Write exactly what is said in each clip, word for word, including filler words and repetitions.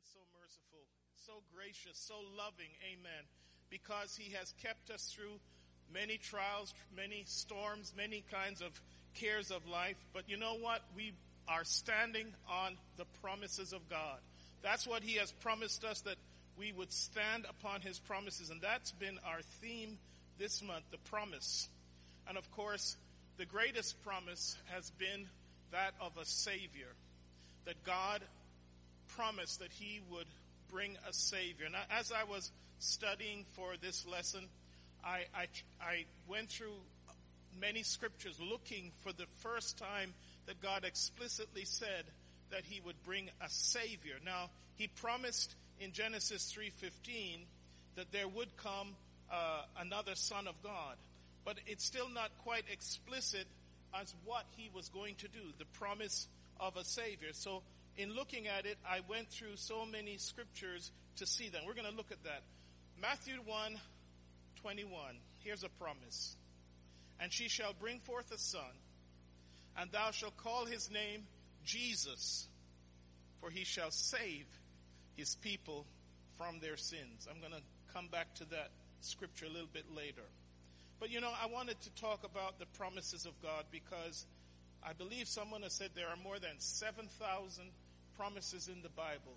so merciful, so gracious, so loving, amen, because he has kept us through many trials, many storms, many kinds of cares of life. But you know what? We are standing on the promises of God. That's what he has promised us, that we would stand upon his promises. And that's been our theme this month, the promise. And of course, the greatest promise has been that of a Savior, that God promised that he would bring a Savior. Now, as I was studying for this lesson, I, I, I went through many scriptures looking for the first time that God explicitly said that he would bring a Savior. Now, he promised in Genesis three fifteen that there would come uh, another Son of God. But it's still not quite explicit as what he was going to do, the promise of a Savior. So in looking at it, I went through so many scriptures to see them. We're going to look at that. Matthew one twenty-one. Here's a promise. And she shall bring forth a son, and thou shalt call his name Jesus, for he shall save his people from their sins. I'm going to come back to that scripture a little bit later. But you know, I wanted to talk about the promises of God because I believe someone has said there are more than seven thousand promises in the Bible.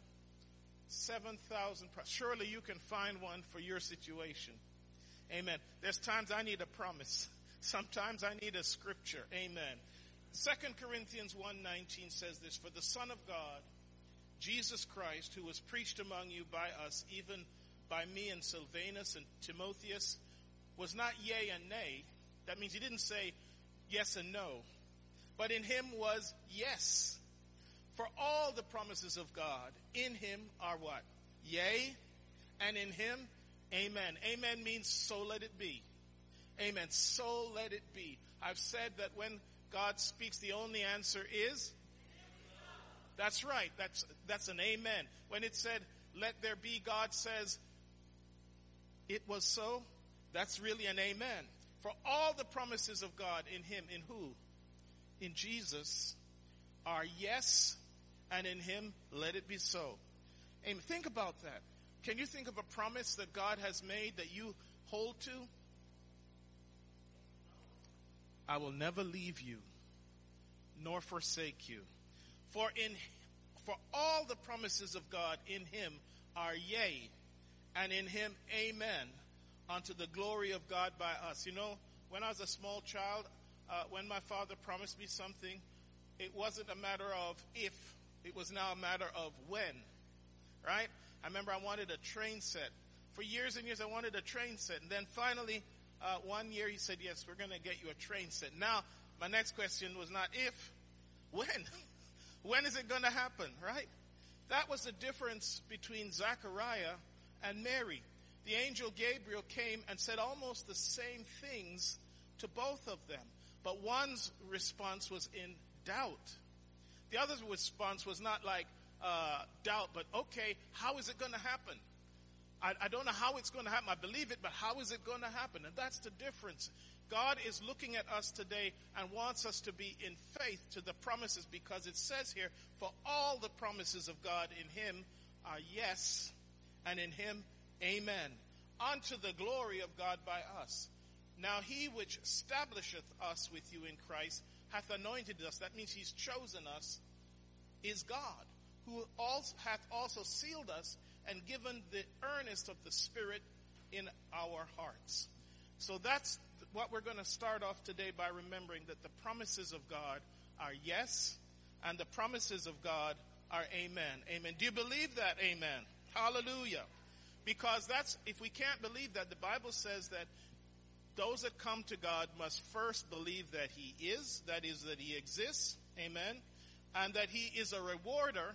seven thousand. Surely you can find one for your situation. Amen. There's times I need a promise. Sometimes I need a scripture. Amen. Second Corinthians one nineteen says this, for the Son of God, Jesus Christ, who was preached among you by us, even by me and Silvanus and Timotheus, was not yea and nay. That means he didn't say yes and no. But in him was yes. For all the promises of God in him are what? Yea, and in him, amen. Amen means so let it be. Amen. So let it be. I've said that when God speaks, the only answer is? That's right. That's, that's an amen. When it said, let there be, God says, it was so. That's really an amen. For all the promises of God in him, in who? In Jesus, are yes, and in him, let it be so. Amen. Think about that. Can you think of a promise that God has made that you hold to? I will never leave you, nor forsake you. For in, for all the promises of God in him are yea, and in him, amen, unto the glory of God by us. You know, when I was a small child, uh, when my father promised me something, it wasn't a matter of if, it was now a matter of when, right? I remember I wanted a train set. For years and years I wanted a train set. And then finally, uh, one year he said, yes, we're going to get you a train set. Now, my next question was not if, when? When is it going to happen, right? That was the difference between Zechariah and Mary. The angel Gabriel came and said almost the same things to both of them. But one's response was in doubt. The other's response was not like uh, doubt, but okay, how is it going to happen? I, I don't know how it's going to happen. I believe it, but how is it going to happen? And that's the difference. God is looking at us today and wants us to be in faith to the promises, because it says here, for all the promises of God in him are yes, and in him, amen, unto the glory of God by us. Now he which establisheth us with you in Christ hath anointed us. That means he's chosen us, is God, who also hath also sealed us and given the earnest of the Spirit in our hearts. So that's what we're going to start off today by remembering, that the promises of God are yes, and the promises of God are amen. Amen. Do you believe that? Amen. Hallelujah. Because that's, if we can't believe that, the Bible says that those that come to God must first believe that he is, that is, that he exists, amen, and that he is a rewarder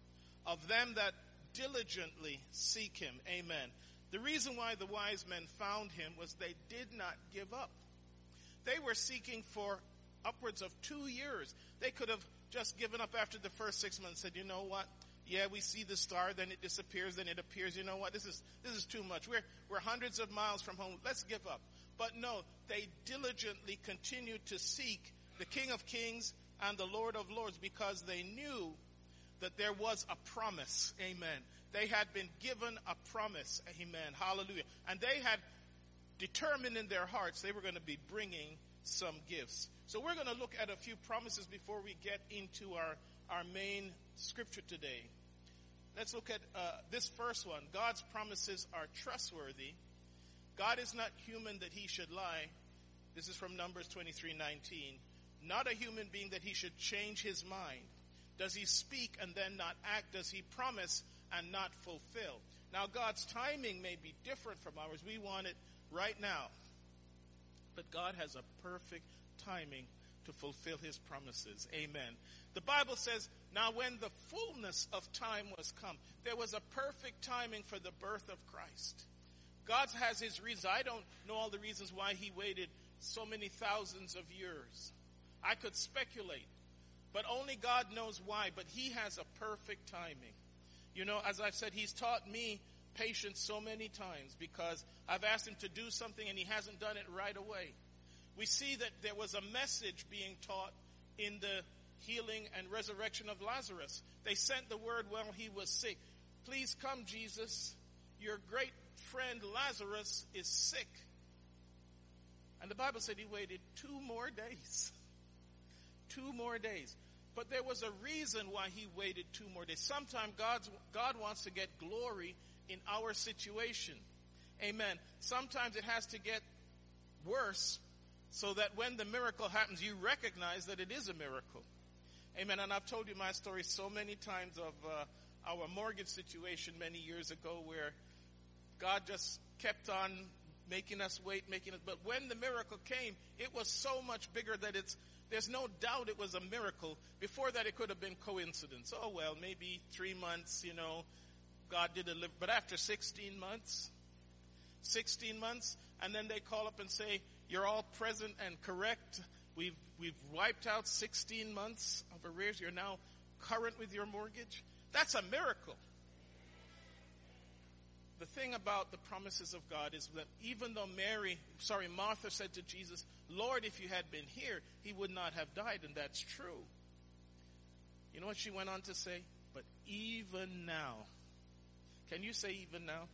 of them that diligently seek him, amen. The reason why the wise men found him was they did not give up. They were seeking for upwards of two years. They could have just given up after the first six months and said, you know what? Yeah, we see the star, then it disappears, then it appears. You know what? This is this is too much. We're we're hundreds of miles from home. Let's give up. But no, they diligently continued to seek the King of Kings and the Lord of Lords, because they knew that there was a promise. Amen. They had been given a promise. Amen. Hallelujah. And they had determined in their hearts they were going to be bringing some gifts. So we're going to look at a few promises before we get into our, our main scripture today. Let's look at uh, this first one. God's promises are trustworthy. God is not human that he should lie. This is from Numbers twenty-three nineteen. Not a human being that he should change his mind. Does he speak and then not act? Does he promise and not fulfill? Now, God's timing may be different from ours. We want it right now. But God has a perfect timing to fulfill his promises. Amen. The Bible says, now when the fullness of time was come, there was a perfect timing for the birth of Christ. God has his reasons. I don't know all the reasons why he waited so many thousands of years. I could speculate, but only God knows why. But he has a perfect timing. You know, as I've said, he's taught me patience so many times because I've asked him to do something and he hasn't done it right away. We see that there was a message being taught in the healing and resurrection of Lazarus. They sent the word while he was sick. Please come, Jesus. Your great friend Lazarus is sick. And the Bible said he waited two more days. Two more days. But there was a reason why he waited two more days. Sometimes God's, God wants to get glory in our situation. Amen. Sometimes it has to get worse so that when the miracle happens, you recognize that it is a miracle. Amen. And I've told you my story so many times of uh, our mortgage situation many years ago where God just kept on making us wait, making it. But when the miracle came, it was so much bigger that it's there's no doubt it was a miracle. Before that, it could have been coincidence. Oh, well, maybe three months, you know, God did deliver. But after sixteen months, sixteen months, and then they call up and say, you're all present and correct. We've we've wiped out sixteen months of arrears. You're now current with your mortgage. That's a miracle. The thing about the promises of God is that even though Mary, sorry, Martha said to Jesus, Lord, if you had been here, he would not have died. And that's true. You know what she went on to say? But even now. Can you say even now?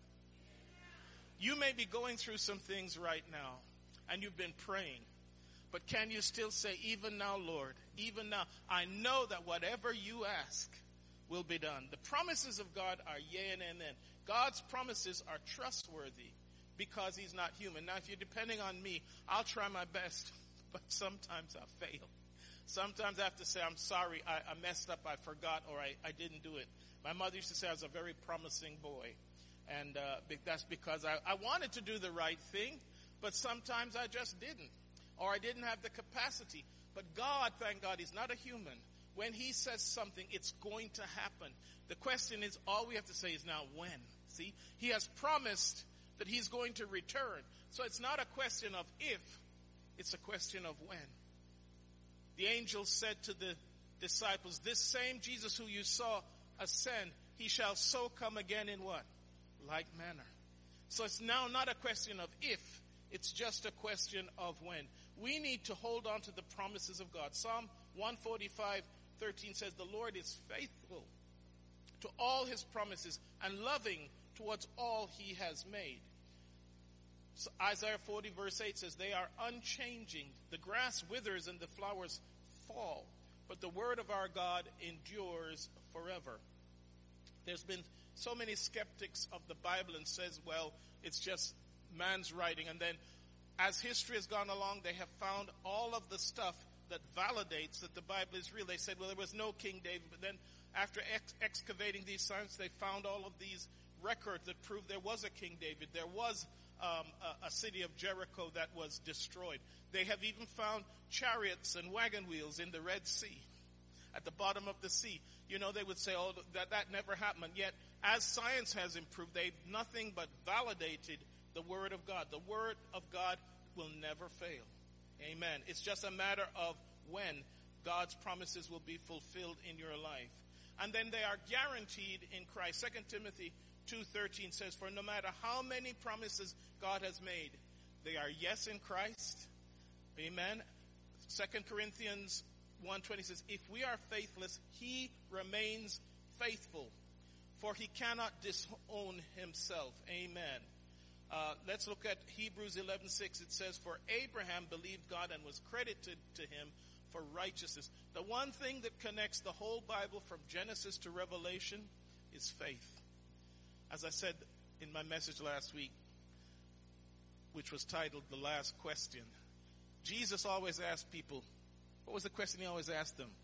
You may be going through some things right now, and you've been praying. But can you still say, even now, Lord, even now, I know that whatever you ask will be done. The promises of God are yea and amen. God's promises are trustworthy because he's not human. Now, if you're depending on me, I'll try my best, but sometimes I fail. Sometimes I have to say, I'm sorry, I, I messed up, I forgot, or I, I didn't do it. My mother used to say I was a very promising boy. And uh, that's because I, I wanted to do the right thing, but sometimes I just didn't. Or I didn't have the capacity. But God, thank God, he's not a human. When he says something, it's going to happen. The question is, all we have to say is now when. See, he has promised that he's going to return. So it's not a question of if, it's a question of when. The angel said to the disciples, this same Jesus who you saw ascend, he shall so come again in what? Like manner. So it's now not a question of if, it's just a question of when. We need to hold on to the promises of God. Psalm one forty-five thirteen says, the Lord is faithful to all his promises and loving towards all he has made. So Isaiah forty verse eight says, they are unchanging. The grass withers and the flowers fall, but the word of our God endures forever. There's been so many skeptics of the Bible and says, well, it's just man's writing. And then as history has gone along, they have found all of the stuff that validates that the Bible is real. They said, well, there was no King David. But then after ex- excavating these sites, they found all of these records that prove there was a King David. There was um, a, a city of Jericho that was destroyed. They have even found chariots and wagon wheels in the Red Sea, at the bottom of the sea. You know, they would say, oh, that, that never happened. Yet, as science has improved, they've nothing but validated the Word of God. The Word of God will never fail. Amen. It's just a matter of when God's promises will be fulfilled in your life. And then they are guaranteed in Christ. Second Timothy two thirteen says, for no matter how many promises God has made, they are yes in Christ. Amen. Second Corinthians one twenty says, if we are faithless, he remains faithful, for he cannot disown himself. Amen. Uh, let's look at Hebrews eleven six. It says, for Abraham believed God and was credited to him for righteousness. The one thing that connects the whole Bible from Genesis to Revelation is faith. As I said in my message last week, which was titled The Last Question, Jesus always asked people, what was the question he always asked them?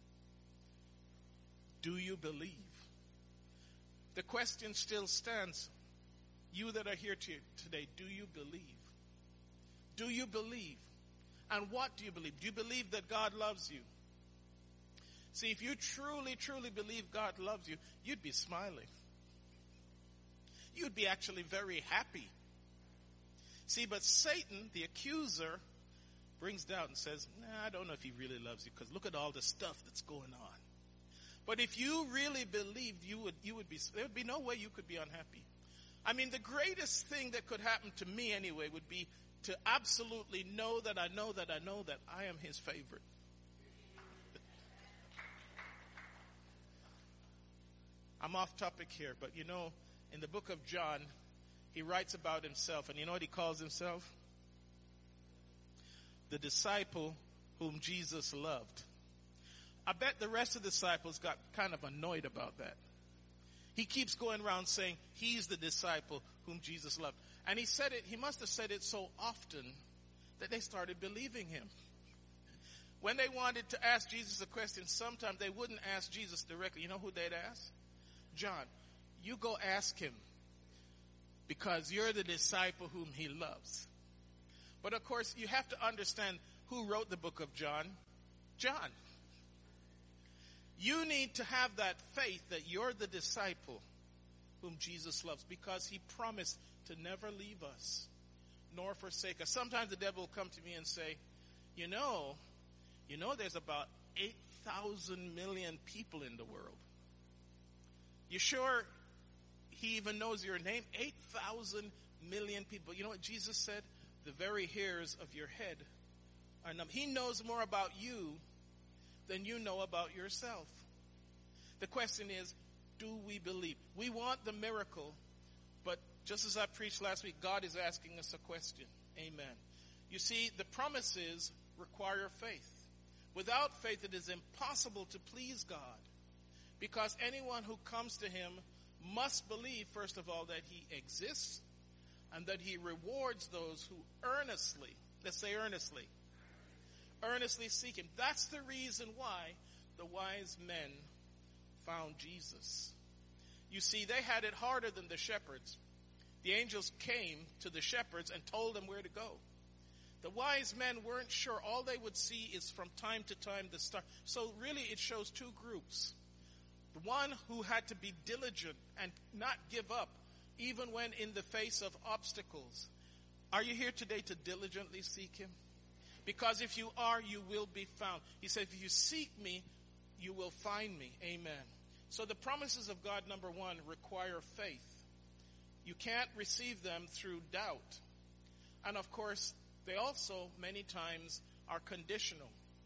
Do you believe? The question still stands. You that are here today, do you believe? Do you believe? And what do you believe? Do you believe that God loves you? See, if you truly, truly believe God loves you, you'd be smiling. You'd be actually very happy. See, but Satan, the accuser, brings doubt and says, nah, I don't know if he really loves you because look at all the stuff that's going on. But if you really believed, you would, you would be, there would be no way you could be unhappy. I mean, the greatest thing that could happen to me anyway would be to absolutely know that I know that I know that I am his favorite. I'm off topic here, but you know, in the book of John, he writes about himself, and you know what he calls himself? The disciple whom Jesus loved. I bet the rest of the disciples got kind of annoyed about that. He keeps going around saying he's the disciple whom Jesus loved. And he said it, he must have said it so often that they started believing him. When they wanted to ask Jesus a question, sometimes they wouldn't ask Jesus directly. You know who they'd ask? John. You go ask him because you're the disciple whom he loves. But of course, you have to understand who wrote the book of John. John. You need to have that faith that you're the disciple whom Jesus loves because he promised to never leave us nor forsake us. Sometimes the devil will come to me and say, you know, you know there's about eight thousand million people in the world. You sure he even knows your name? eight thousand million people. You know what Jesus said? The very hairs of your head are numbered. He knows more about you than you know about yourself. The question is, do we believe? We want the miracle, but just as I preached last week, God is asking us a question. Amen. You see, the promises require faith. Without faith, it is impossible to please God, because anyone who comes to him must believe, first of all, that he exists and that he rewards those who earnestly, let's say earnestly, earnestly seek him. That's the reason why the wise men found Jesus. You see, they had it harder than the shepherds. The angels came to the shepherds and told them where to go. The wise men weren't sure. All they would see is from time to time the star. So really it shows two groups. The one who had to be diligent and not give up, even when in the face of obstacles. Are you here today to diligently seek him? Because if you are, you will be found. He said, if you seek me, you will find me. Amen. So the promises of God, number one, require faith. You can't receive them through doubt. And of course, they also many times are conditional.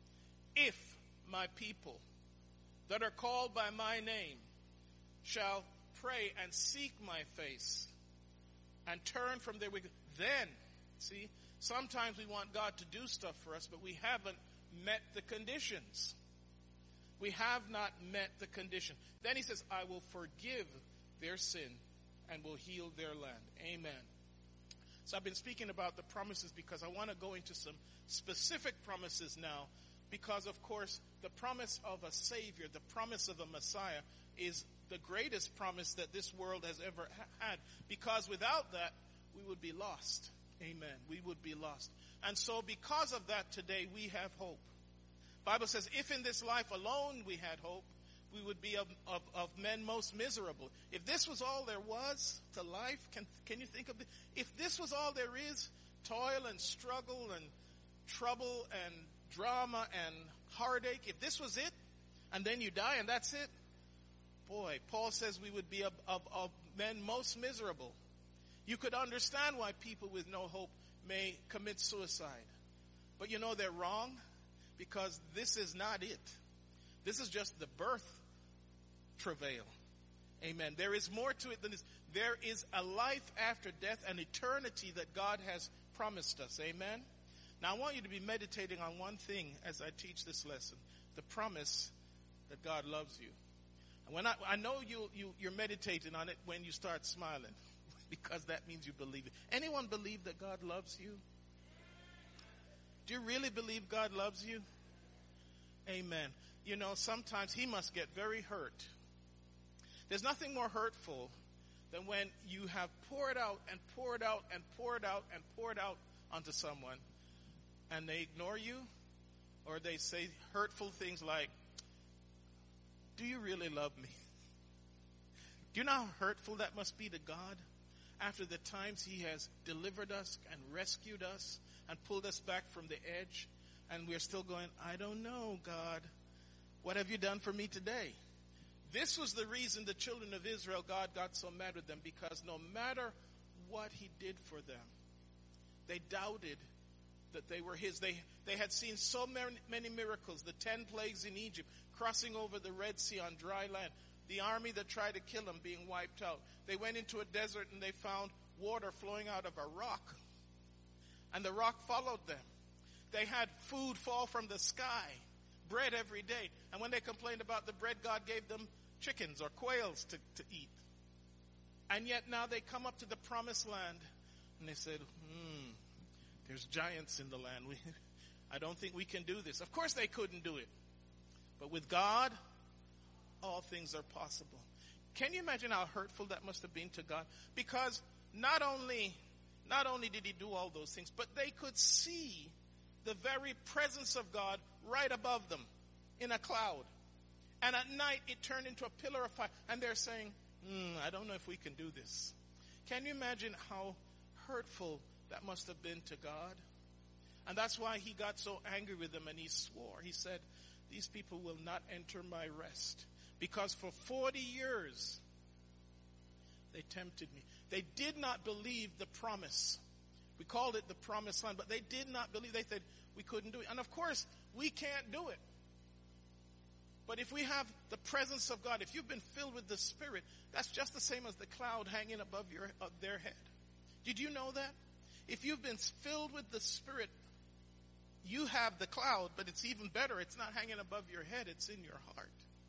If my people that are called by my name shall pray and seek my face and turn from their wicked, then, see, sometimes we want God to do stuff for us, but we haven't met the conditions. We have not met the condition. Then he says, I will forgive their sin and will heal their land. Amen. So I've been speaking about the promises because I want to go into some specific promises now, because of course the promise of a Savior, the promise of a Messiah, is the greatest promise that this world has ever ha- had. Because without that, we would be lost. Amen. We would be lost. And so because of that, today we have hope. Bible says, if in this life alone we had hope, we would be of, of, of men most miserable. If this was all there was to life, can, can you think of it? If this was all there is, toil and struggle and trouble and drama and heartache, if this was it, and then you die and that's it, boy, Paul says we would be of, of, of men most miserable. You could understand why people with no hope may commit suicide. But you know they're wrong, because this is not it. This is just the birth travail. Amen. There is more to it than this. There is a life after death, an eternity that God has promised us. Amen. Now I want you to be meditating on one thing as I teach this lesson. The promise that God loves you. And when I, I know you, you, you're meditating on it when you start smiling, because that means you believe it. Anyone believe that God loves you? Do you really believe God loves you? Amen. You know, sometimes he must get very hurt. There's nothing more hurtful than when you have poured out and poured out and poured out and poured out onto someone and they ignore you, or they say hurtful things like, do you really love me? Do you know how hurtful that must be to God after the times he has delivered us and rescued us and pulled us back from the edge, and we're still going, I don't know, God. What have you done for me today? This was the reason the children of Israel, God got so mad with them, because no matter what he did for them, they doubted that they were his. They, they had seen so many, many miracles, the ten plagues in Egypt, crossing over the Red Sea on dry land, the army that tried to kill them being wiped out. They went into a desert and they found water flowing out of a rock, and the rock followed them. They had food fall from the sky, bread every day. And when they complained about the bread, God gave them chickens or quails to, to eat. And yet now they come up to the promised land and they said, hmm, there's giants in the land. We, I don't think we can do this. Of course they couldn't do it. But with God, all things are possible. Can you imagine how hurtful that must have been to God? Because not only, not only did he do all those things, but they could see the very presence of God right above them in a cloud. And at night it turned into a pillar of fire. And they're saying, hmm, I don't know if we can do this. Can you imagine how hurtful that must have been to God? And that's why he got so angry with them and he swore. He said, these people will not enter my rest. Because for forty years they tempted me. They did not believe the promise. We called it the promised land, but they did not believe. They said we couldn't do it. And of course, we can't do it. But if we have the presence of God, if you've been filled with the Spirit, that's just the same as the cloud hanging above your, uh, their head. Did you know that? If you've been filled with the Spirit, you have the cloud, but it's even better. It's not hanging above your head. It's in your heart.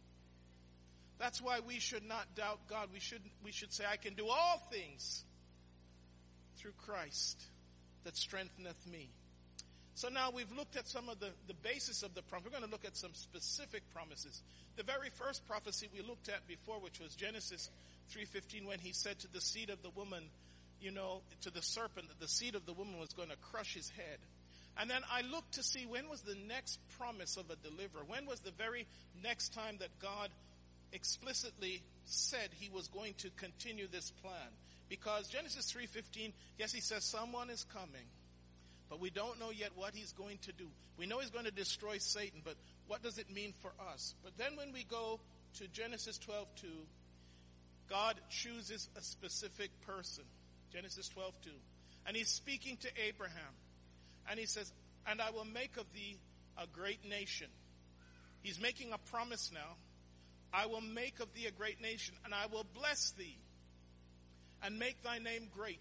That's why we should not doubt God. We should, we should say, I can do all things through Christ that strengtheneth me. So now we've looked at some of the, the basis of the promise. We're going to look at some specific promises. The very first prophecy we looked at before, which was Genesis three fifteen, when he said to the seed of the woman, you know, to the serpent, that the seed of the woman was going to crush his head. And then I looked to see when was the next promise of a deliverer. When was the very next time that God explicitly said he was going to continue this plan? Because Genesis three fifteen, yes, he says someone is coming, but we don't know yet what he's going to do. We know he's going to destroy Satan, but what does it mean for us? But then when we go to Genesis twelve two, God chooses a specific person. Genesis twelve two. And he's speaking to Abraham. And he says, and I will make of thee a great nation. He's making a promise now. I will make of thee a great nation, and I will bless thee and make thy name great.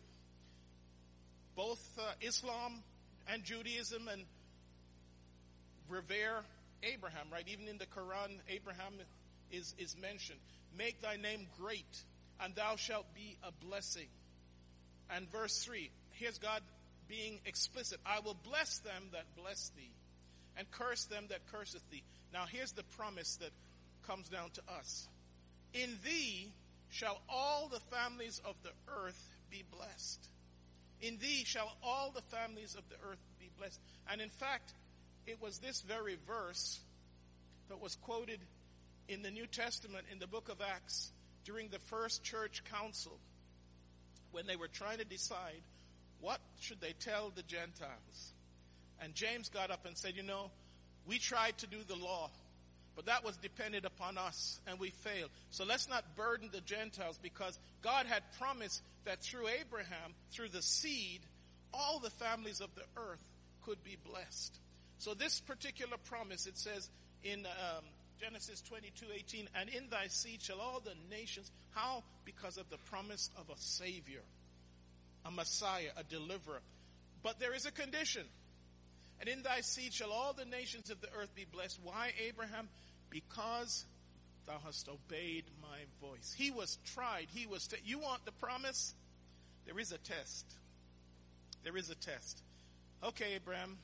Both uh, Islam and Judaism and revere Abraham, right? Even in the Quran, Abraham is, is mentioned. Make thy name great, and thou shalt be a blessing. And verse three, here's God being explicit. I will bless them that bless thee, and curse them that curseth thee. Now here's the promise that comes down to us. In thee shall all the families of the earth be blessed. In thee shall all the families of the earth be blessed. And in fact, it was this very verse that was quoted in the New Testament in the book of Acts during the first church council, when they were trying to decide what should they tell the Gentiles. And James got up and said, you know, we tried to do the law, but that was dependent upon us, and we failed. So let's not burden the Gentiles, because God had promised that through Abraham, through the seed, all the families of the earth could be blessed. So this particular promise, it says in um, Genesis twenty-two eighteen, and in thy seed shall all the nations, how? Because of the promise of a Savior, a Messiah, a deliverer. But there is a condition. And in thy seed shall all the nations of the earth be blessed. Why, Abraham? Because thou hast obeyed my voice. He was tried. He was, t- you want the promise? There is a test. There is a test. Okay, Abraham,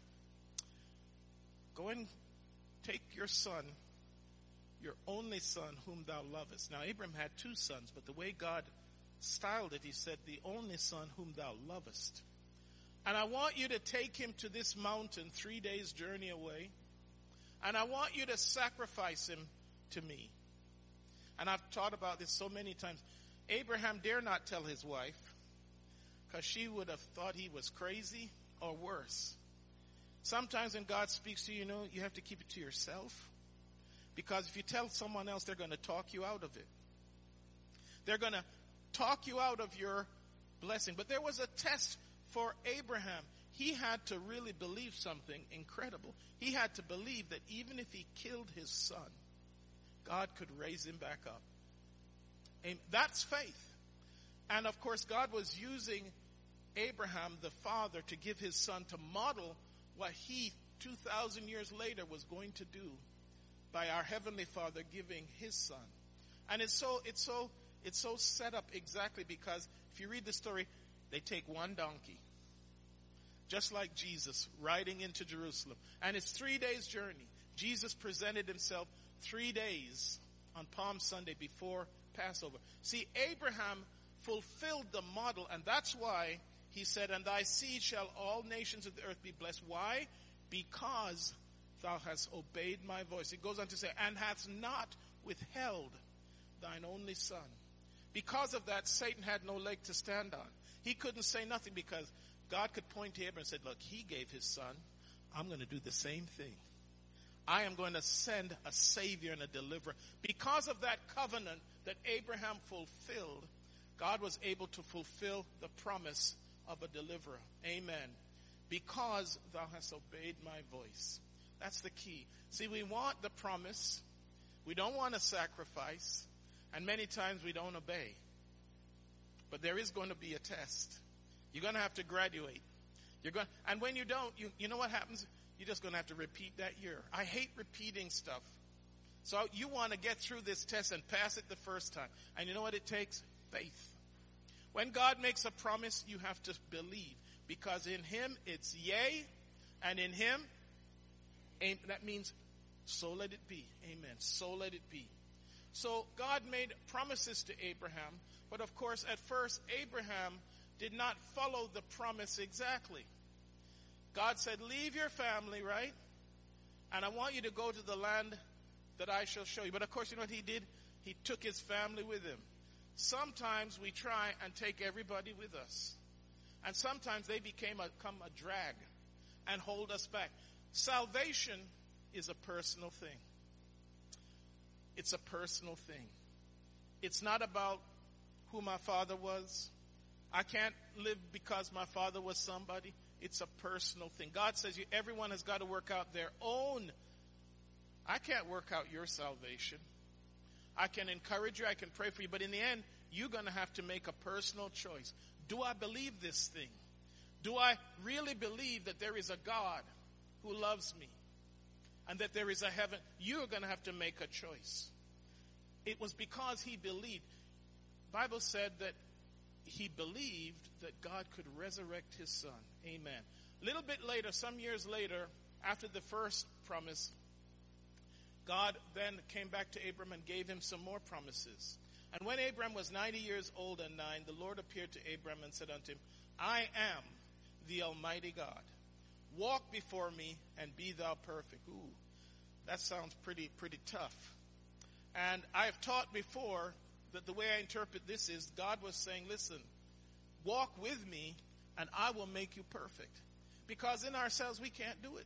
go and take your son, your only son whom thou lovest. Now, Abraham had two sons, but the way God styled it, he said, the only son whom thou lovest. And I want you to take him to this mountain three days' journey away. And I want you to sacrifice him to me. And I've taught about this so many times. Abraham dare not tell his wife, because she would have thought he was crazy or worse. Sometimes when God speaks to you, you know, you have to keep it to yourself. Because if you tell someone else, they're going to talk you out of it. They're going to talk you out of your blessing. But there was a test for Abraham. He had to really believe something incredible. He had to believe that even if he killed his son, God could raise him back up. And that's faith. And of course, God was using Abraham, the father, to give his son, to model what he, two thousand years later, was going to do by our Heavenly Father giving his son. And it's so, it's so, it's so set up exactly because if you read the story, they take one donkey, just like Jesus, riding into Jerusalem. And it's three days' journey. Jesus presented himself three days on Palm Sunday before Passover. See, Abraham fulfilled the model, and that's why he said, and thy seed shall all nations of the earth be blessed. Why? Because thou hast obeyed my voice. It goes on to say, and hast not withheld thine only son. Because of that, Satan had no leg to stand on. He couldn't say nothing because God could point to Abraham and said, look, he gave his son. I'm going to do the same thing. I am going to send a Savior and a deliverer. Because of that covenant that Abraham fulfilled, God was able to fulfill the promise of a deliverer. Amen. Because thou hast obeyed my voice. That's the key. See, we want the promise. We don't want to sacrifice. And many times we don't obey. But there is going to be a test. You're going to have to graduate. You're going, and when you don't, you, you know what happens? You're just going to have to repeat that year. I hate repeating stuff. So you want to get through this test and pass it the first time. And you know what it takes? Faith. When God makes a promise, you have to believe. Because in him, it's yea. And in him, that means so let it be. Amen. So let it be. So God made promises to Abraham. But of course, at first, Abraham did not follow the promise exactly. God said, leave your family, right? And I want you to go to the land that I shall show you. But of course, you know what he did? He took his family with him. Sometimes we try and take everybody with us. And sometimes they became a, become a drag and hold us back. Salvation is a personal thing. It's a personal thing. It's not about who my father was. I can't live because my father was somebody. It's a personal thing. God says you, everyone has got to work out their own. I can't work out your salvation. I can encourage you. I can pray for you. But in the end, you're going to have to make a personal choice. Do I believe this thing? Do I really believe that there is a God who loves me and that there is a heaven? You're going to have to make a choice. It was because he believed. The Bible said that he believed that God could resurrect his son. Amen. A little bit later, some years later, after the first promise, God then came back to Abram and gave him some more promises. And when Abram was ninety years old and nine, the Lord appeared to Abram and said unto him, I am the Almighty God. Walk before me and be thou perfect. Ooh, that sounds pretty, pretty tough. And I have taught before that the way I interpret this is God was saying, listen, walk with me and I will make you perfect. Because in ourselves we can't do it.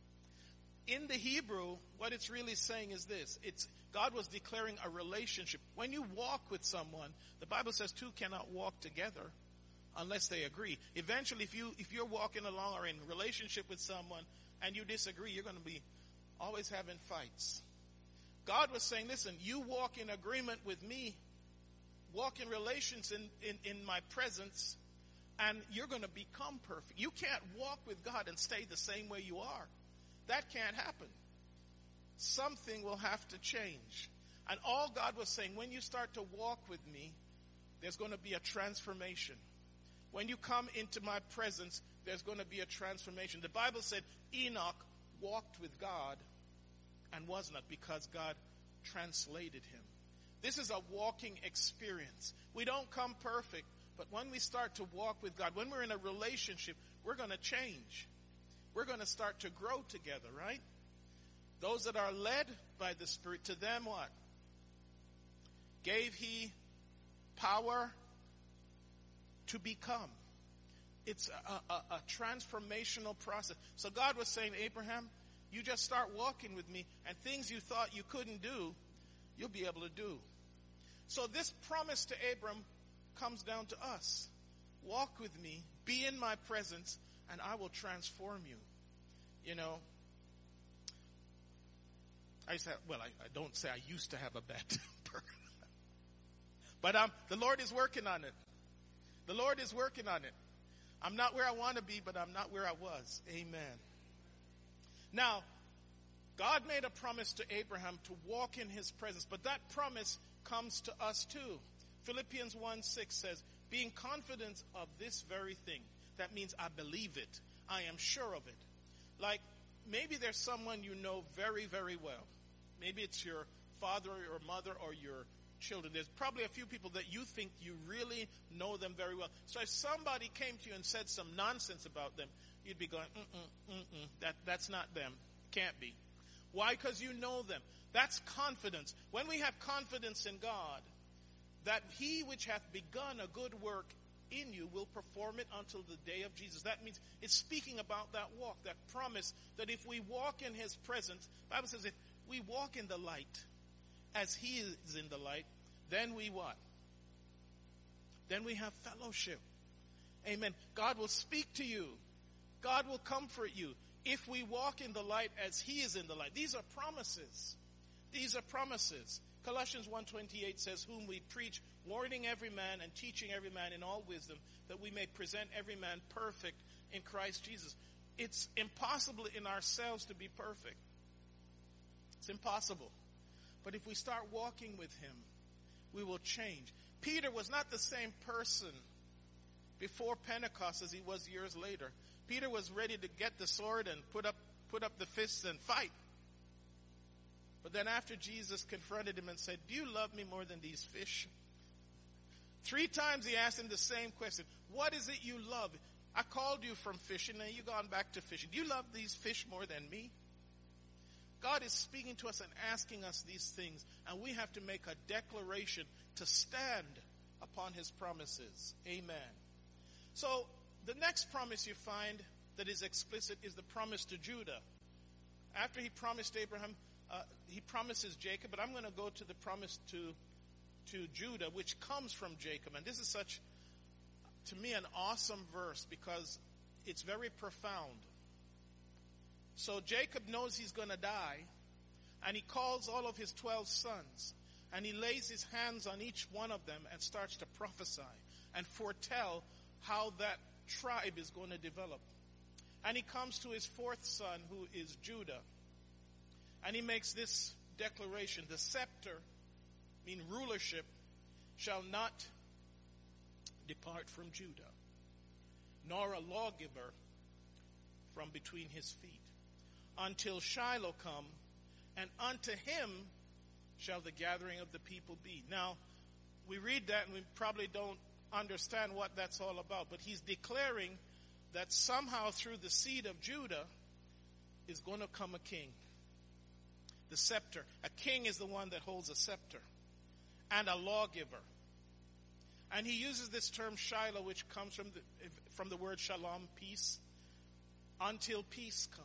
In the Hebrew, what it's really saying is this. It's God was declaring a relationship. When you walk with someone, the Bible says two cannot walk together unless they agree. Eventually, if, you, if you're walking along or in relationship with someone and you disagree, you're going to be always having fights. God was saying, listen, you walk in agreement with me, walk in relations in, in, in my presence, and you're going to become perfect. You can't walk with God and stay the same way you are. That can't happen. Something will have to change. And all God was saying, when you start to walk with me, there's going to be a transformation. When you come into my presence, there's going to be a transformation. The Bible said Enoch walked with God and was not, because God translated him. This is a walking experience. We don't come perfect, but when we start to walk with God, when we're in a relationship, we're going to change. We're going to start to grow together, right? Those that are led by the Spirit, to them what? Gave he power to become. It's a, a, a transformational process. So God was saying, Abraham, you just start walking with me, and things you thought you couldn't do, you'll be able to do. So this promise to Abram comes down to us. Walk with me, be in my presence, and I will transform you. You know, I said, well, I, I don't say I used to have a bad temper. But um, the Lord is working on it. The Lord is working on it. I'm not where I want to be, but I'm not where I was. Amen. Now, God made a promise to Abraham to walk in his presence, but that promise comes to us too. Philippians one six says, being confident of this very thing. That means I believe it. I am sure of it. Like, maybe there's someone you know very, very well. Maybe it's your father or mother or your children. There's probably a few people that you think you really know them very well. So if somebody came to you and said some nonsense about them, you'd be going, mm-mm, mm-mm, that, that's not them. Can't be. Why? Because you know them. That's confidence. When we have confidence in God, that he which hath begun a good work in you will perform it until the day of Jesus. That means it's speaking about that walk, that promise that if we walk in his presence, the Bible says if we walk in the light as he is in the light, then we what? Then we have fellowship. Amen. God will speak to you. God will comfort you if we walk in the light as he is in the light. These are promises. These are promises. Colossians one twenty-eight says, whom we preach, warning every man and teaching every man in all wisdom, that we may present every man perfect in Christ Jesus. It's impossible in ourselves to be perfect. It's impossible. But if we start walking with him, we will change. Peter was not the same person before Pentecost as he was years later. Peter was ready to get the sword and put up put up the fists and fight. But then after Jesus confronted him and said, do you love me more than these fish? Three times he asked him the same question. What is it you love? I called you from fishing and you've gone back to fishing. Do you love these fish more than me? God is speaking to us and asking us these things, and we have to make a declaration to stand upon his promises. Amen. So the next promise you find that is explicit is the promise to Judah. After he promised Abraham, uh, he promises Jacob, but I'm going to go to the promise to, to Judah, which comes from Jacob. And this is such, to me, an awesome verse because it's very profound. So Jacob knows he's going to die, and he calls all of his twelve sons, and he lays his hands on each one of them and starts to prophesy and foretell how that tribe is going to develop. And he comes to his fourth son, who is Judah, and he makes this declaration: the scepter, mean rulership, shall not depart from Judah, nor a lawgiver from between his feet, until Shiloh come, and unto him shall the gathering of the people be. Now, we read that and we probably don't understand what that's all about, but he's declaring that somehow through the seed of Judah is going to come a king. The scepter. A king is the one that holds a scepter. And a lawgiver. And he uses this term Shiloh, which comes from the, from the word shalom, peace. Until peace come.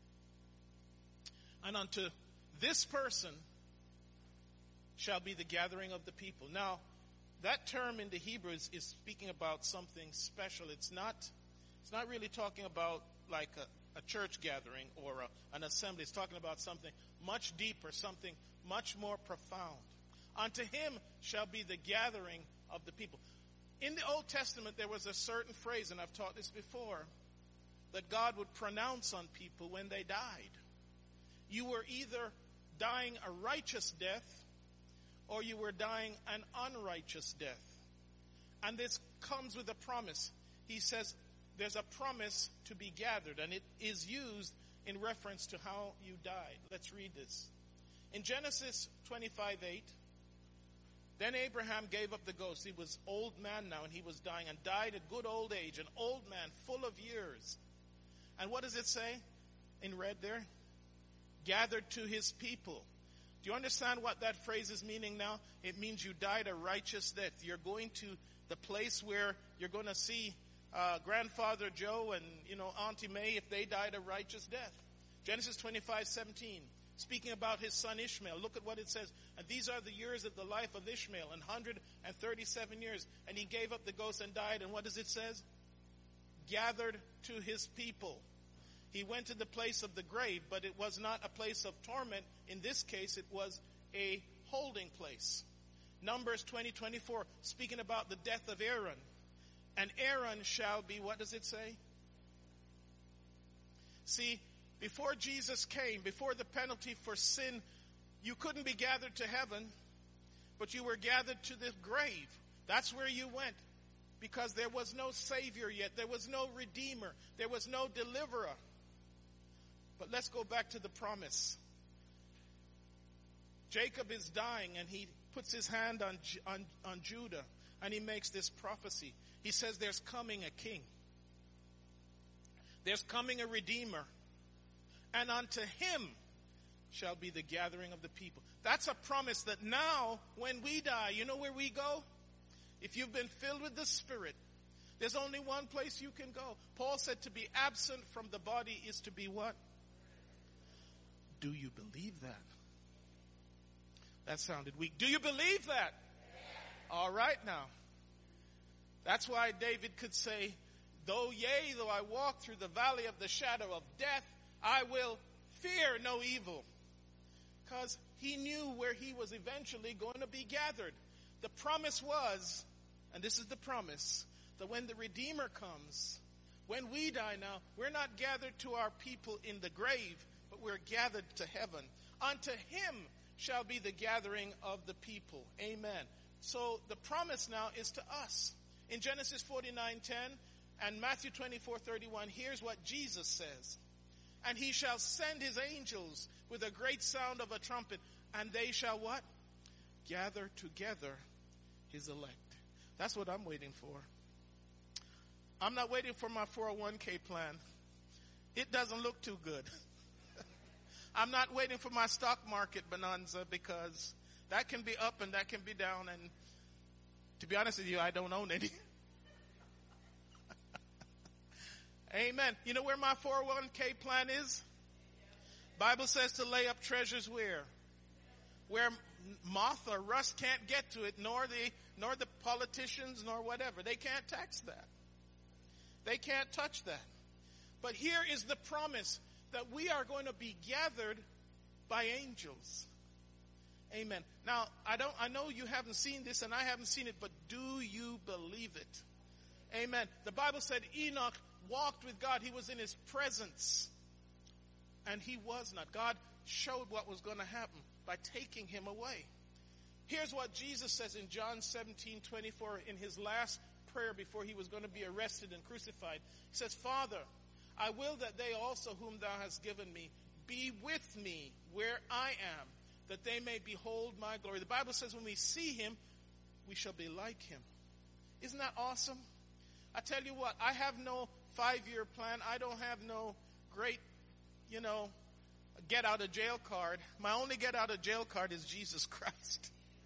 And unto this person shall be the gathering of the people. Now, that term in the Hebrew is, is speaking about something special. It's not, it's not really talking about like a, a church gathering or a, an assembly. It's talking about something much deeper, something much more profound. Unto him shall be the gathering of the people. In the Old Testament, there was a certain phrase, and I've taught this before, that God would pronounce on people when they died. You were either dying a righteous death, or you were dying an unrighteous death. And this comes with a promise. He says there's a promise to be gathered, and it is used in reference to how you died. Let's read this. In Genesis twenty-five eight, then Abraham gave up the ghost. He was old man now, and he was dying, and died at good old age, an old man full of years. And what does it say in red there? Gathered to his people. Do you understand what that phrase is meaning now? It means you died a righteous death. You're going to the place where you're going to see uh, Grandfather Joe and, you know, Auntie May if they died a righteous death. Genesis twenty-five seventeen, speaking about his son Ishmael. Look at what it says. And these are the years of the life of Ishmael, one hundred thirty-seven years. And he gave up the ghost and died. And what does it says? Gathered to his people. He went to the place of the grave, but it was not a place of torment. In this case, it was a holding place. Numbers twenty twenty-four, speaking about the death of Aaron. And Aaron shall be, what does it say? See, before Jesus came, before the penalty for sin, you couldn't be gathered to heaven, but you were gathered to the grave. That's where you went, because there was no Savior yet. There was no Redeemer. There was no Deliverer. But let's go back to the promise. Jacob is dying, and he puts his hand on, on, on Judah, and he makes this prophecy. He says there's coming a king. There's coming a Redeemer. And unto him shall be the gathering of the people. That's a promise that now, when we die, you know where we go? If you've been filled with the Spirit, there's only one place you can go. Paul said to be absent from the body is to be what? Do you believe that? That sounded weak. Do you believe that? All right now. That's why David could say, though yea, though I walk through the valley of the shadow of death, I will fear no evil. Because he knew where he was eventually going to be gathered. The promise was, and this is the promise, that when the Redeemer comes, when we die now, we're not gathered to our people in the grave, but we're gathered to heaven. Unto him shall be the gathering of the people. Amen. So the promise now is to us. In Genesis forty-nine ten and Matthew twenty-four thirty-one, here's what Jesus says. And he shall send his angels with a great sound of a trumpet, and they shall what? Gather together his elect. That's what I'm waiting for. I'm not waiting for my four oh one k plan. It doesn't look too good. I'm not waiting for my stock market bonanza, because that can be up and that can be down. And to be honest with you, I don't own any. Amen. You know where my four oh one k plan is? Bible says to lay up treasures where? Where moth or rust can't get to it, nor the nor the politicians, nor whatever. They can't tax that. They can't touch that. But here is the promise that we are going to be gathered by angels. Amen. Now, I don't I know you haven't seen this and I haven't seen it, but do you believe it? Amen. The Bible said Enoch walked with God. He was in his presence. And he was not. God showed what was going to happen by taking him away. Here's what Jesus says in John seventeen twenty-four in his last prayer before he was going to be arrested and crucified. He says, Father, I will that they also whom thou hast given me be with me where I am, that they may behold my glory. The Bible says when we see him, we shall be like him. Isn't that awesome? I tell you what, I have no five-year plan. I don't have no great, you know, get-out-of-jail card. My only get-out-of-jail card is Jesus Christ.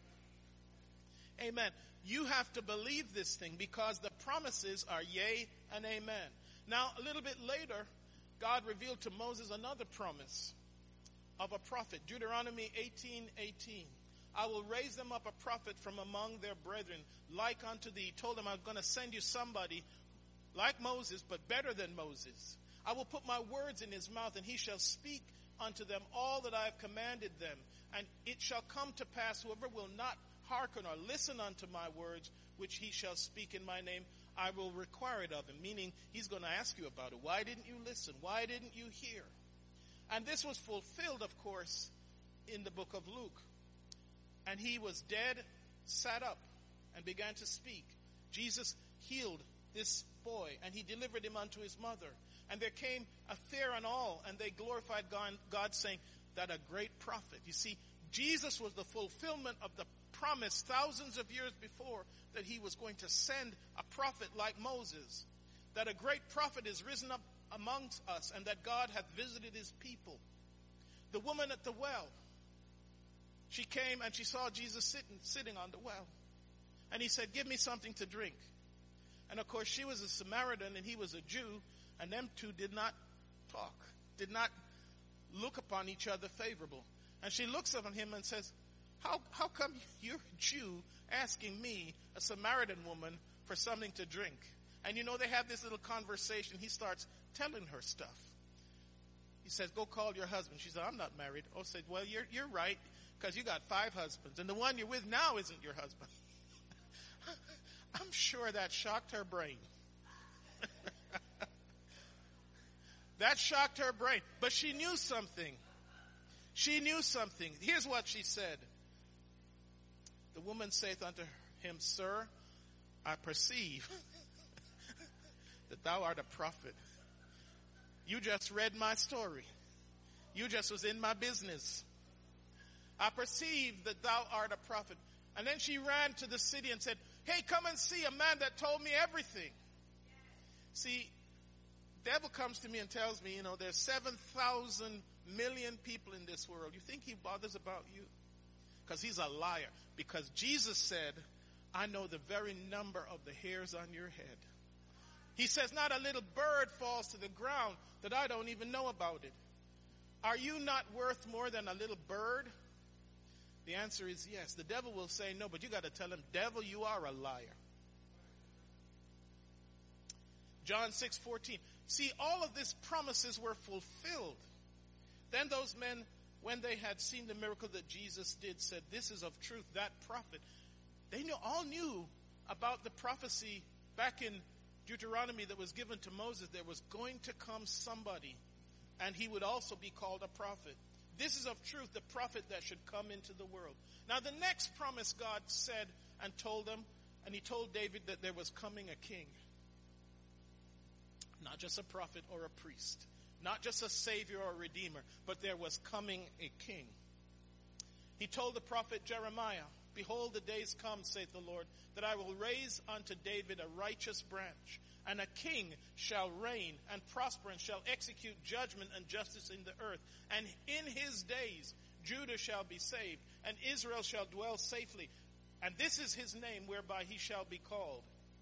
Amen. You have to believe this thing, because the promises are yea and amen. Now, a little bit later, God revealed to Moses another promise of a prophet. Deuteronomy eighteen eighteen. I will raise them up a prophet from among their brethren, like unto thee. He told them, I'm going to send you somebody like Moses, but better than Moses. I will put my words in his mouth, and he shall speak unto them all that I have commanded them. And it shall come to pass, whoever will not hearken or listen unto my words, which he shall speak in my name, I will require it of him. Meaning, he's going to ask you about it. Why didn't you listen? Why didn't you hear? And this was fulfilled, of course, in the book of Luke. And he was dead, sat up, and began to speak. Jesus healed this boy, and he delivered him unto his mother. And there came a fear on all, and they glorified God, God, saying that a great prophet. You see, Jesus was the fulfillment of the promise thousands of years before that he was going to send a prophet like Moses. That a great prophet is risen up amongst us, and that God hath visited his people. The woman at the well, she came and she saw Jesus sitting, sitting on the well. And he said, give me something to drink. And of course, she was a Samaritan and he was a Jew, and them two did not talk, did not look upon each other favorable. And she looks up on him and says, how, how come you're a Jew asking me, a Samaritan woman, for something to drink? And you know, they have this little conversation. He starts telling her stuff. He says, go call your husband. She said, I'm not married. Oh, said, well, you're, you're right, because you got five husbands, and the one you're with now isn't your husband. I'm sure that shocked her brain. That shocked her brain. But she knew something. She knew something. Here's what she said. The woman saith unto him, Sir, I perceive that thou art a prophet. You just read my story. You just was in my business. I perceive that thou art a prophet. And then she ran to the city and said, hey, come and see a man that told me everything. See, the devil comes to me and tells me, you know, there's seven thousand million people in this world. You think he bothers about you? Because he's a liar. Because Jesus said, I know the very number of the hairs on your head. He says, not a little bird falls to the ground that I don't even know about it. Are you not worth more than a little bird? The answer is yes. The devil will say no, but you got to tell him, devil, you are a liar. John six fourteen. See, all of these promises were fulfilled. Then those men, when they had seen the miracle that Jesus did, said, this is of truth, that prophet. They knew, all knew about the prophecy back in Deuteronomy that was given to Moses. There was going to come somebody, and he would also be called a prophet. This is of truth, the prophet that should come into the world. Now the next promise God said and told them, and he told David that there was coming a king. Not just a prophet or a priest. Not just a savior or a redeemer, but there was coming a king. He told the prophet Jeremiah, behold, the days come, saith the Lord, that I will raise unto David a righteous branch, and a king shall reign and prosper and shall execute judgment and justice in the earth. And in his days Judah shall be saved, and Israel shall dwell safely. And this is his name whereby he shall be called,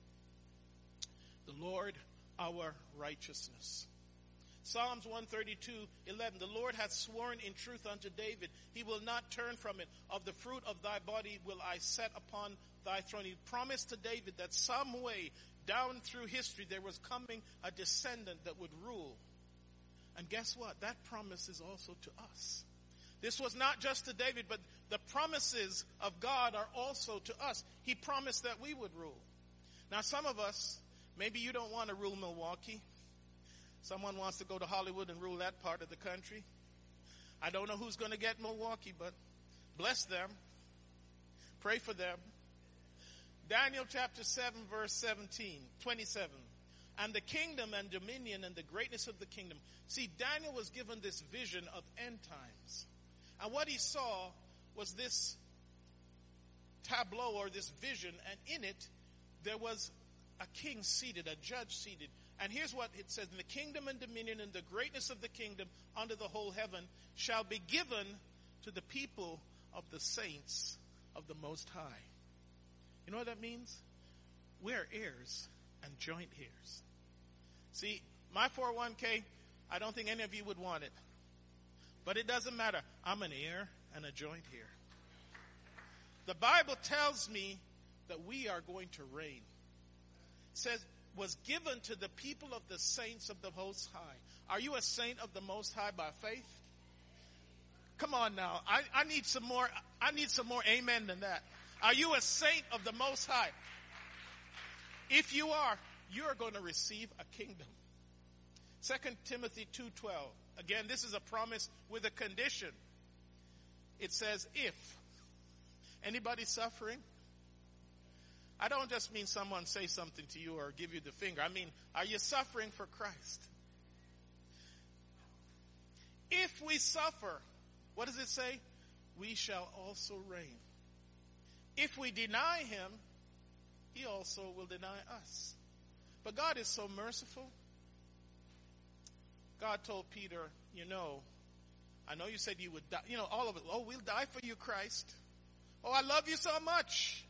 the Lord our righteousness. Psalms one thirty-two eleven. The Lord hath sworn in truth unto David, he will not turn from it. Of the fruit of thy body will I set upon thy throne. He promised to David that some way down through history there was coming a descendant that would rule. And guess what? That promise is also to us. This was not just to David, but the promises of God are also to us. He promised that we would rule. Now some of us, maybe you don't want to rule Milwaukee. Someone wants to go to Hollywood and rule that part of the country. I don't know who's going to get Milwaukee, but bless them. Pray for them. Daniel chapter seven, verse seventeen, twenty-seven. And the kingdom and dominion and the greatness of the kingdom. See, Daniel was given this vision of end times. And what he saw was this tableau or this vision, and in it there was a king seated, a judge seated. And here's what it says, the kingdom and dominion and the greatness of the kingdom under the whole heaven shall be given to the people of the saints of the Most High. You know what that means? We're heirs and joint heirs. See, my four oh one k, I don't think any of you would want it. But it doesn't matter. I'm an heir and a joint heir. The Bible tells me that we are going to reign. It says, was given to the people of the saints of the Most High. Are you a saint of the Most High by faith? Come on now. I, I need some more, I need some more amen than that. Are you a saint of the Most High? If you are, you are going to receive a kingdom. Second Timothy two twelve. Again, this is a promise with a condition. It says, if. Anybody suffering? I don't just mean someone say something to you or give you the finger. I mean, are you suffering for Christ? If we suffer, what does it say? We shall also reign. If we deny him, he also will deny us. But God is so merciful. God told Peter, you know, I know you said you would die. You know, all of it. Oh, we'll die for you, Christ. Oh, I love you so much.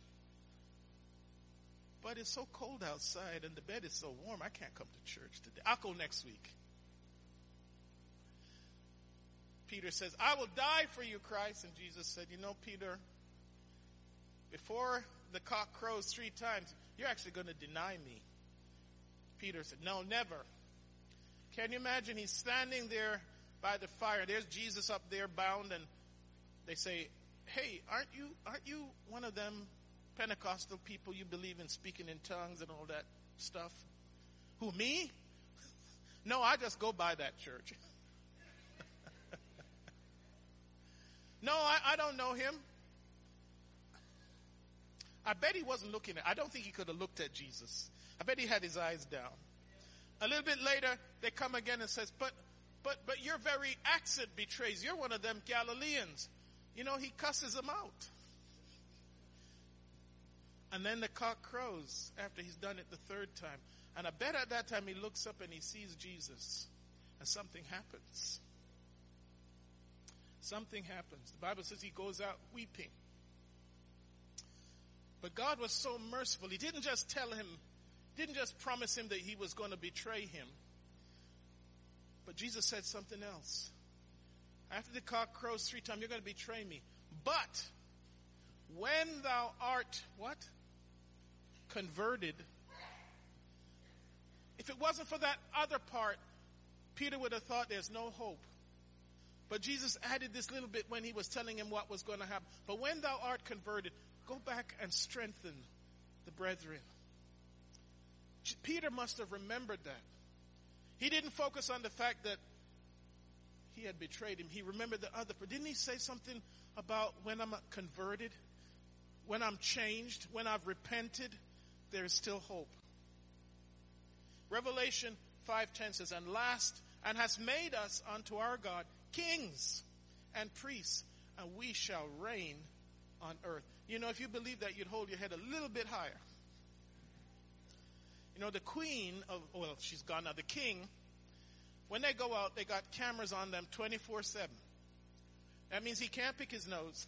But it's so cold outside and the bed is so warm, I can't come to church today. I'll go next week. Peter says, I will die for you, Christ. And Jesus said, you know, Peter, before the cock crows three times, you're actually going to deny me. Peter said, no, never. Can you imagine? He's standing there by the fire. There's Jesus up there bound, and they say, hey, aren't you, aren't you one of them Pentecostal people you believe in speaking in tongues and all that stuff? Who, me? No, I just go by that church. No, I, I don't know him. I bet he wasn't looking at, I don't think he could have looked at Jesus. I bet he had his eyes down. A little bit later, they come again and says, but, but, but your very accent betrays. You're one of them Galileans. You know, he cusses them out. And then the cock crows after he's done it the third time. And I bet at that time he looks up and he sees Jesus. And something happens. Something happens. The Bible says he goes out weeping. But God was so merciful. He didn't just tell him, didn't just promise him that he was going to betray him. But Jesus said something else. After the cock crows three times, you're going to betray me. But when thou art, what? Converted. If it wasn't for that other part, Peter would have thought there's no hope. But Jesus added this little bit when he was telling him what was going to happen. But when thou art converted, go back and strengthen the brethren. Peter must have remembered that. He didn't focus on the fact that he had betrayed him. He remembered the other. But didn't he say something about when I'm converted, when I'm changed, when I've repented, there is still hope. Revelation five ten says, and last, and has made us unto our God kings and priests, and we shall reign on earth. You know, if you believe that, you'd hold your head a little bit higher. You know, the queen of, well, she's gone now, the king, when they go out, they got cameras on them twenty-four seven. That means he can't pick his nose.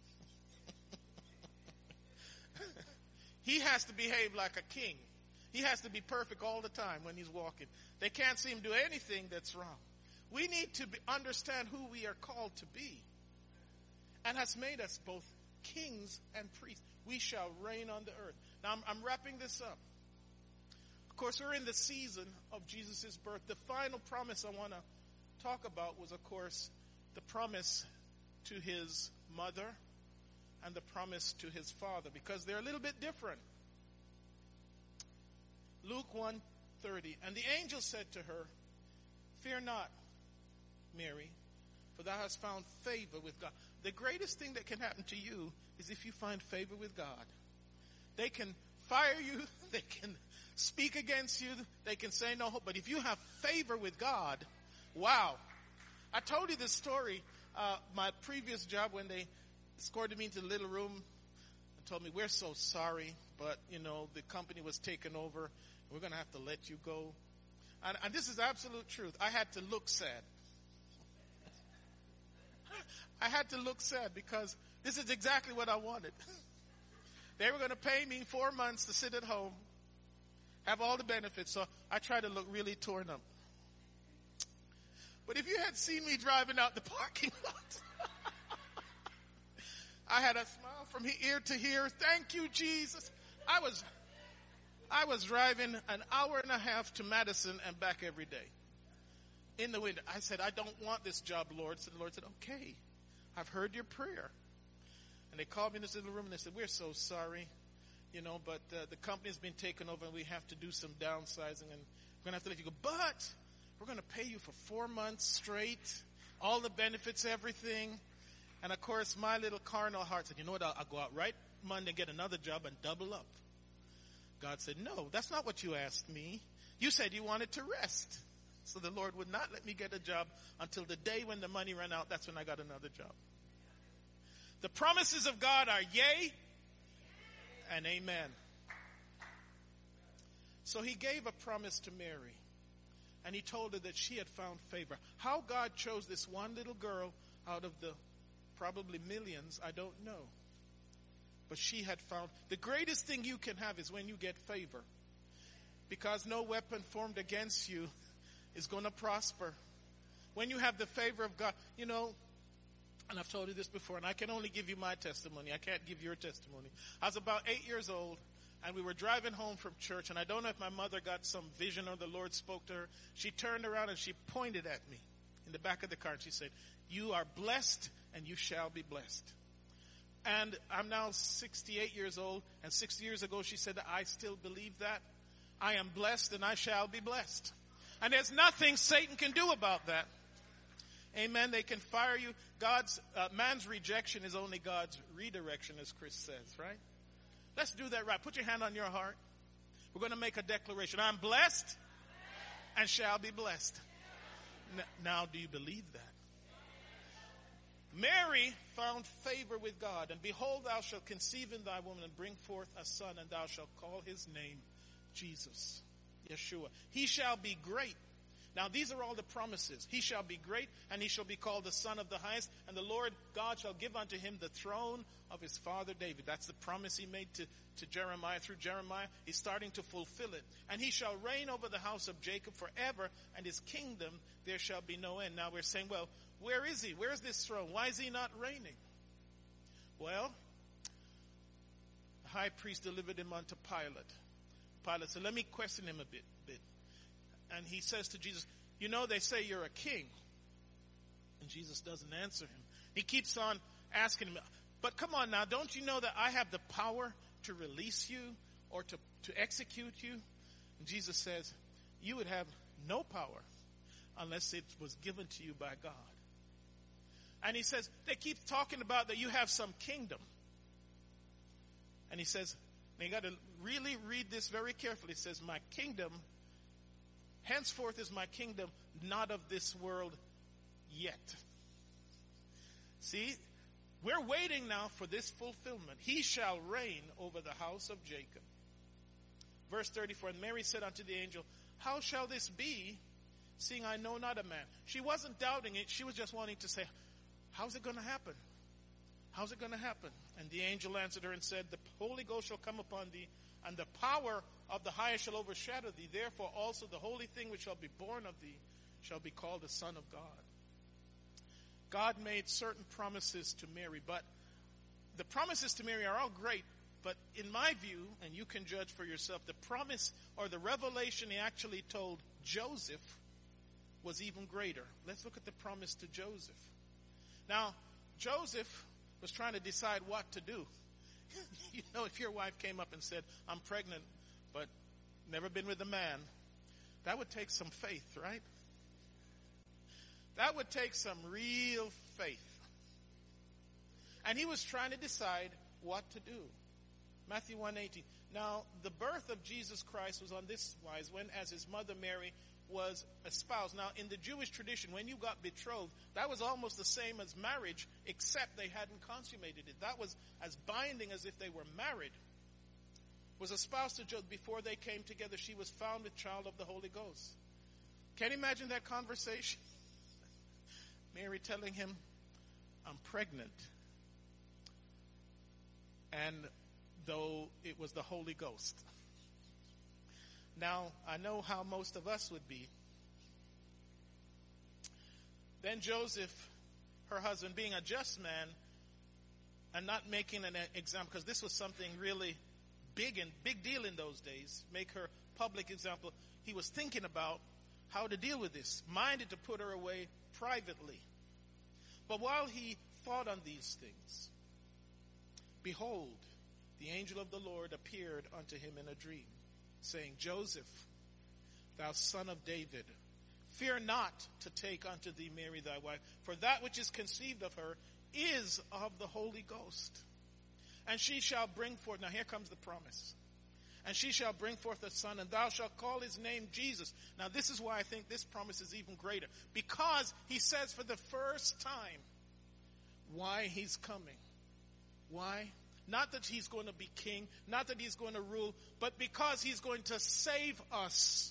He has to behave like a king. He has to be perfect all the time when he's walking. They can't see him do anything that's wrong. We need to be, understand who we are called to be. And has made us both kings and priests. We shall reign on the earth. Now, I'm, I'm wrapping this up. Of course, we're in the season of Jesus' birth. The final promise I want to talk about was, of course, the promise to his mother and the promise to his father, because they're a little bit different. Luke one thirty, and the angel said to her, fear not, Mary, for thou hast found favor with God. The greatest thing that can happen to you is if you find favor with God. They can fire you, they can speak against you, they can say no hope, but if you have favor with God, wow. I told you this story, uh, my previous job, when they escorted me into the little room and told me, we're so sorry, but, you know, the company was taken over. We're going to have to let you go. And, and this is absolute truth. I had to look sad. I had to look sad because this is exactly what I wanted. They were going to pay me four months to sit at home, have all the benefits. So I tried to look really torn up. But if you had seen me driving out the parking lot, I had a smile from ear to ear. Thank you, Jesus. I was, I was driving an hour and a half to Madison and back every day. In the winter. I said, I don't want this job, Lord. So the Lord said, okay. I've heard your prayer. And they called me in this little room and they said, we're so sorry, you know, but uh, the company's been taken over and we have to do some downsizing and we're going to have to let you go. But we're going to pay you for four months straight, all the benefits, everything. And of course, my little carnal heart said, you know what, I'll, I'll go out right Monday and get another job and double up. God said, no, that's not what you asked me. You said you wanted to rest. So the Lord would not let me get a job until the day when the money ran out. That's when I got another job. The promises of God are yea and amen. So he gave a promise to Mary. And he told her that she had found favor. How God chose this one little girl out of the probably millions, I don't know. But she had found, the greatest thing you can have is when you get favor. Because no weapon formed against you is going to prosper. When you have the favor of God, you know, and I've told you this before, and I can only give you my testimony. I can't give your testimony. I was about eight years old, and we were driving home from church, and I don't know if my mother got some vision or the Lord spoke to her. She turned around and she pointed at me in the back of the car, and she said, you are blessed, and you shall be blessed. And I'm now sixty-eight years old, and sixty years ago she said, I still believe that. I am blessed, and I shall be blessed. And there's nothing Satan can do about that. Amen. They can fire you. God's, uh, man's rejection is only God's redirection, as Chris says, right? Let's do that right. Put your hand on your heart. We're going to make a declaration. I'm blessed and shall be blessed. N- now, do you believe that? Mary found favor with God, and behold, thou shalt conceive in thy woman and bring forth a son, and thou shalt call his name Jesus, Yeshua. He shall be great. Now, these are all the promises. He shall be great, and he shall be called the Son of the Highest, and the Lord God shall give unto him the throne of his father David. That's the promise he made to, to Jeremiah through Jeremiah. He's starting to fulfill it. And he shall reign over the house of Jacob forever, and his kingdom there shall be no end. Now we're saying, well, where is he? Where's this throne? Why is he not reigning? Well, the high priest delivered him unto Pilate. Pilate said, let me question him a bit, bit. And he says to Jesus, you know, they say you're a king. And Jesus doesn't answer him. He keeps on asking him, but come on now, don't you know that I have the power to release you or to, to execute you? And Jesus says, you would have no power unless it was given to you by God. And he says, they keep talking about that you have some kingdom. And he says, and you got to really read this very carefully. It says, my kingdom, henceforth is my kingdom, not of this world yet. See, we're waiting now for this fulfillment. He shall reign over the house of Jacob. Verse thirty-four, and Mary said unto the angel, how shall this be, seeing I know not a man? She wasn't doubting it. She was just wanting to say, how's it going to happen? How's it going to happen? And the angel answered her and said, the Holy Ghost shall come upon thee, and the power of the highest shall overshadow thee. Therefore also the holy thing which shall be born of thee shall be called the Son of God. God made certain promises to Mary, but the promises to Mary are all great, but in my view, and you can judge for yourself, the promise or the revelation he actually told Joseph was even greater. Let's look at the promise to Joseph. Now, Joseph was trying to decide what to do. You know, if your wife came up and said, I'm pregnant, but never been with a man, that would take some faith, right? That would take some real faith. And he was trying to decide what to do. Matthew one eighteen. Now, the birth of Jesus Christ was on this wise, when as his mother Mary was espoused. Now, in the Jewish tradition, when you got betrothed, that was almost the same as marriage, except they hadn't consummated it. That was as binding as if they were married. Was espoused to Joseph before they came together. She was found with child of the Holy Ghost. Can you imagine that conversation? Mary telling him, I'm pregnant. And though it was the Holy Ghost. Now, I know how most of us would be. Then Joseph, her husband, being a just man and not making an example, because this was something really big and big deal in those days, make her public example. He was thinking about how to deal with this, minded to put her away privately. But while he thought on these things, behold, the angel of the Lord appeared unto him in a dream, saying, Joseph, thou son of David, fear not to take unto thee Mary thy wife, for that which is conceived of her is of the Holy Ghost. And she shall bring forth, now here comes the promise, and she shall bring forth a son, and thou shalt call his name Jesus. Now this is why I think this promise is even greater, because he says for the first time why he's coming. Why? Not that he's going to be king, not that he's going to rule, but because he's going to save us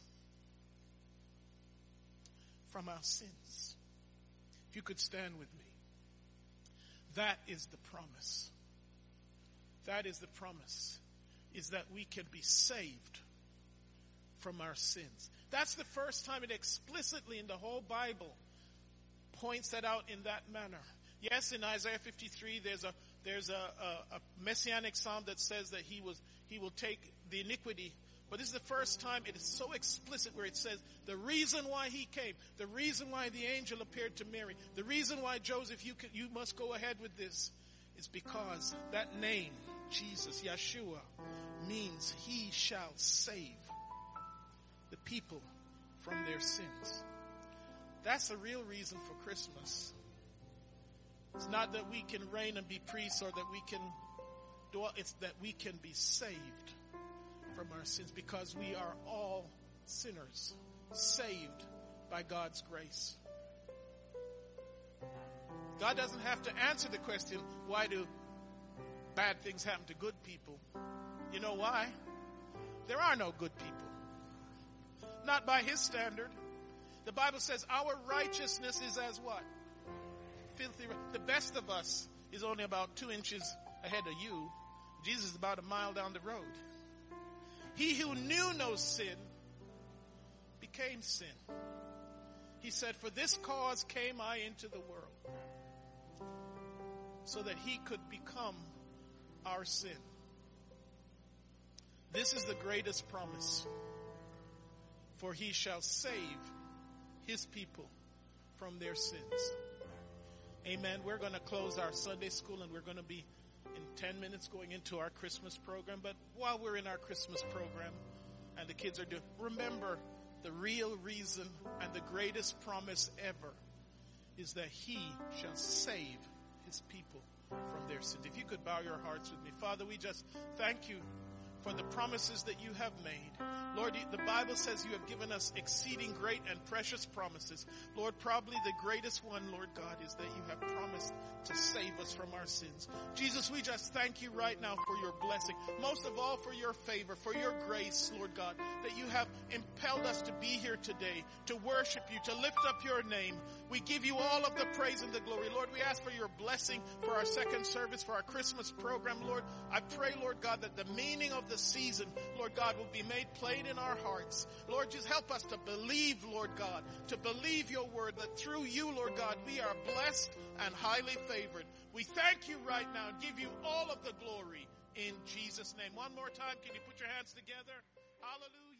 from our sins. If you could stand with me. That is the promise. That is the promise, is that we can be saved from our sins. That's the first time it explicitly in the whole Bible points that out in that manner. Yes, in Isaiah fifty-three, there's a there's a, a, a messianic psalm that says that he was he will take the iniquity. But this is the first time it is so explicit where it says the reason why he came, the reason why the angel appeared to Mary, the reason why Joseph, you can, you must go ahead with this, is because that name, Jesus, Yeshua, means he shall save the people from their sins. That's the real reason for Christmas. It's not that we can reign and be priests or that we can do it. It's that we can be saved from our sins, because we are all sinners, saved by God's grace. God doesn't have to answer the question, why do bad things happen to good people? You know why? There are no good people. Not by his standard. The Bible says our righteousness is as what? Filthy. The best of us is only about two inches ahead of you. Jesus is about a mile down the road. He who knew no sin became sin. He said, for this cause came I into the world, so that he could become our sin. This is the greatest promise. For he shall save his people from their sins. Amen. We're going to close our Sunday school, and we're going to be in ten minutes going into our Christmas program. But while we're in our Christmas program and the kids are doing, remember the real reason and the greatest promise ever is that he shall save his people from their sins. If you could bow your hearts with me. Father, we just thank you for the promises that you have made. Lord, the Bible says you have given us exceeding great and precious promises. Lord, probably the greatest one, Lord God, is that you have promised to save us from our sins. Jesus, we just thank you right now for your blessing. Most of all for your favor, for your grace, Lord God, that you have impelled us to be here today, to worship you, to lift up your name. We give you all of the praise and the glory. Lord, we ask for your blessing for our second service, for our Christmas program, Lord. I pray, Lord God, that the meaning of the season, Lord God, will be made plain in our hearts. Lord, just help us to believe, Lord God, to believe your word, that through you, Lord God, we are blessed and highly favored. We thank you right now and give you all of the glory in Jesus' name. One more time, can you put your hands together? Hallelujah.